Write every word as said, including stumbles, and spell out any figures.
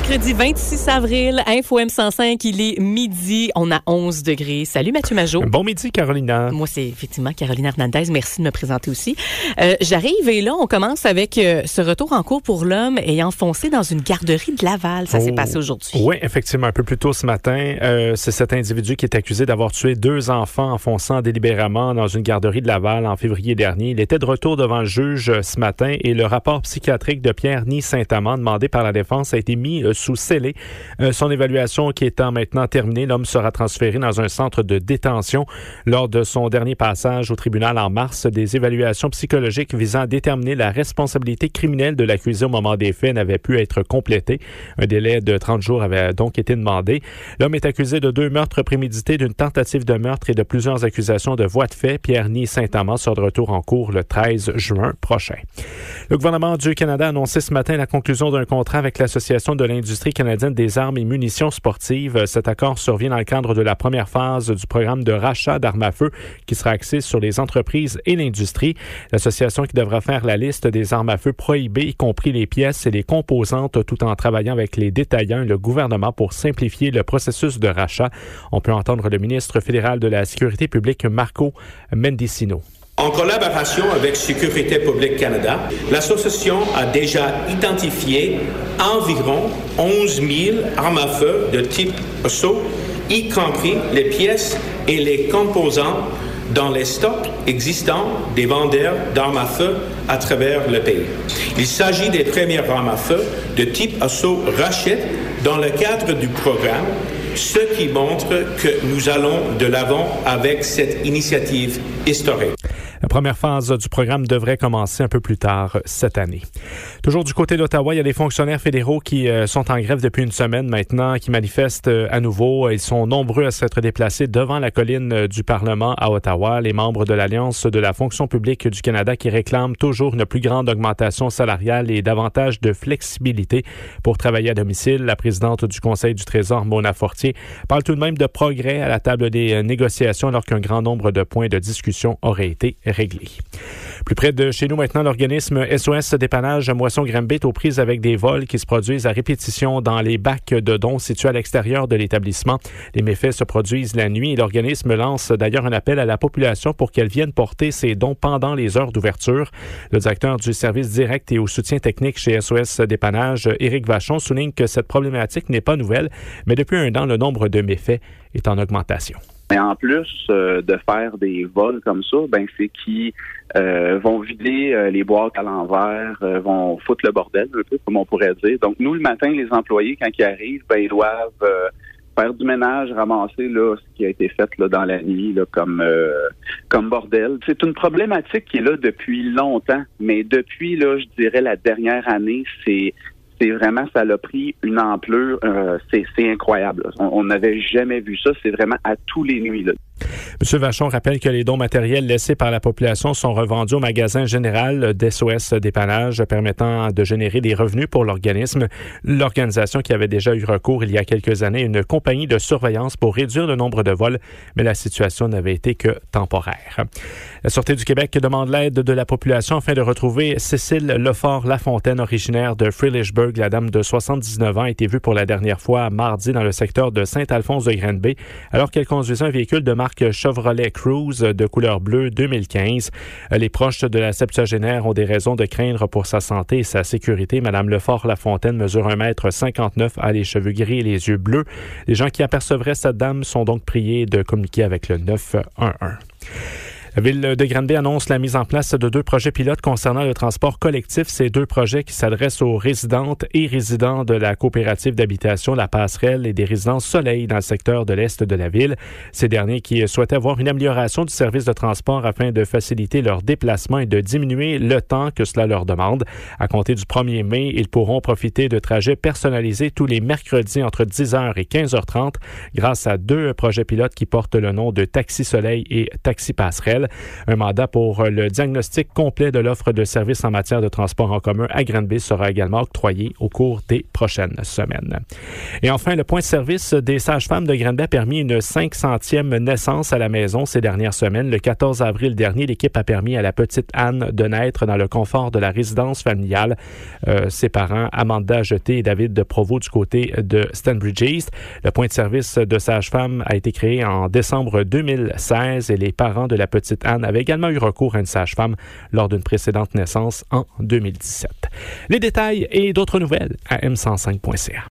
mercredi vingt-six avril, Info M cent cinq, il est midi, on a onze degrés. Salut Mathieu Majot. Bon midi Carolina. Moi c'est effectivement Carolina Hernandez, merci de me présenter aussi. Euh, j'arrive et là on commence avec euh, ce retour en cours pour l'homme ayant foncé dans une garderie de Laval. Ça oh. s'est passé aujourd'hui. Oui, effectivement, un peu plus tôt ce matin, euh, c'est cet individu qui est accusé d'avoir tué deux enfants en fonçant délibérément dans une garderie de Laval en février dernier. Il était de retour devant le juge euh, ce matin et le rapport psychiatrique de Pierre-Ny Saint-Amand demandé par la défense a été mis euh, sous scellé. Euh, son évaluation qui étant maintenant terminée, l'homme sera transféré dans un centre de détention. Lors de son dernier passage au tribunal en mars, des évaluations psychologiques visant à déterminer la responsabilité criminelle de l'accusé au moment des faits n'avaient pu être complétées. Un délai de trente jours avait donc été demandé. L'homme est accusé de deux meurtres prémédités, d'une tentative de meurtre et de plusieurs accusations de voies de fait. Pierre-Ny Saint-Amand sera de retour en cours le treize juin prochain. Le gouvernement du Canada a annoncé ce matin la conclusion d'un contrat avec l'Association de l'industrie canadienne des armes et munitions sportives. Cet accord survient dans le cadre de la première phase du programme de rachat d'armes à feu qui sera axé sur les entreprises et l'industrie. L'association qui devra faire la liste des armes à feu prohibées, y compris les pièces et les composantes, tout en travaillant avec les détaillants et le gouvernement pour simplifier le processus de rachat. On peut entendre le ministre fédéral de la Sécurité publique, Marco Mendicino. En collaboration avec Sécurité publique Canada, l'association a déjà identifié environ onze mille armes à feu de type assaut, y compris les pièces et les composants dans les stocks existants des vendeurs d'armes à feu à travers le pays. Il s'agit des premières armes à feu de type assaut Rachid dans le cadre du programme, ce qui montre que nous allons de l'avant avec cette initiative historique. La première phase du programme devrait commencer un peu plus tard cette année. Toujours du côté d'Ottawa, il y a des fonctionnaires fédéraux qui euh, sont en grève depuis une semaine maintenant, qui manifestent euh, à nouveau. Ils sont nombreux à s'être déplacés devant la colline euh, du Parlement à Ottawa. Les membres de l'Alliance de la fonction publique du Canada qui réclament toujours une plus grande augmentation salariale et davantage de flexibilité pour travailler à domicile. La présidente du Conseil du Trésor, Mona Fortier, parle tout de même de progrès à la table des euh, négociations alors qu'un grand nombre de points de discussion auraient été réglé. Plus près de chez nous maintenant, l'organisme S O S Dépannage Moisson-Granby est aux prises avec des vols qui se produisent à répétition dans les bacs de dons situés à l'extérieur de l'établissement. Les méfaits se produisent la nuit et l'organisme lance d'ailleurs un appel à la population pour qu'elle vienne porter ses dons pendant les heures d'ouverture. Le directeur du service direct et au soutien technique chez S O S Dépannage, Éric Vachon, souligne que cette problématique n'est pas nouvelle, mais depuis un an, le nombre de méfaits est en augmentation. Mais en plus euh, de faire des vols comme ça, ben c'est qu'ils euh, vont vider euh, les boîtes à l'envers, euh, vont foutre le bordel un peu, comme on pourrait dire. Donc nous, le matin, les employés, quand ils arrivent, ben ils doivent euh, faire du ménage, ramasser là ce qui a été fait là dans la nuit, là comme euh, comme bordel. C'est une problématique qui est là depuis longtemps, mais depuis là, je dirais la dernière année, c'est C'est vraiment, ça l'a pris une ampleur, euh, c'est, c'est incroyable. On n'avait jamais vu ça, c'est vraiment à tous les nuits, là. M. Vachon rappelle que les dons matériels laissés par la population sont revendus au magasin général d'S O S Dépannage, permettant de générer des revenus pour l'organisme. L'organisation qui avait déjà eu recours il y a quelques années à une compagnie de surveillance pour réduire le nombre de vols, mais la situation n'avait été que temporaire. La Sûreté du Québec demande l'aide de la population afin de retrouver Cécile Lefort-Lafontaine, originaire de Frélichburg. La dame de soixante-dix-neuf ans a été vue pour la dernière fois mardi dans le secteur de Saint-Alphonse-de-Granby, alors qu'elle conduisait un véhicule de marque Chevrolet Cruze de couleur bleue deux mille quinze. Les proches de la septuagénaire ont des raisons de craindre pour sa santé et sa sécurité. Madame Lefort-Lafontaine mesure un mètre cinquante-neuf, a les cheveux gris et les yeux bleus. Les gens qui apercevraient cette dame sont donc priés de communiquer avec le neuf un un. La ville de Granby annonce la mise en place de deux projets pilotes concernant le transport collectif. Ces deux projets qui s'adressent aux résidentes et résidents de la coopérative d'habitation La Passerelle et des résidences Soleil dans le secteur de l'Est de la ville. Ces derniers qui souhaitaient avoir une amélioration du service de transport afin de faciliter leur déplacement et de diminuer le temps que cela leur demande. À compter du premier mai, ils pourront profiter de trajets personnalisés tous les mercredis entre dix heures et quinze heures trente grâce à deux projets pilotes qui portent le nom de Taxi Soleil et Taxi Passerelle. fédéral. Un mandat pour le diagnostic complet de l'offre de services en matière de transport en commun à Granby sera également octroyé au cours des prochaines semaines. Et enfin, le point de service des sages-femmes de Granby a permis une cinq centième naissance à la maison ces dernières semaines. Le quatorze avril dernier, l'équipe a permis à la petite Anne de naître dans le confort de la résidence familiale. Euh, ses parents, Amanda Jeté et David de Provost du côté de Stanbridge East. Le point de service de sage-femme a été créé en décembre deux mille seize et les parents de la petite Anne avaient également eu recours à une sage-femme lors d'une précédente naissance en deux mille dix-sept. Les détails et d'autres nouvelles à m cent cinq point c a.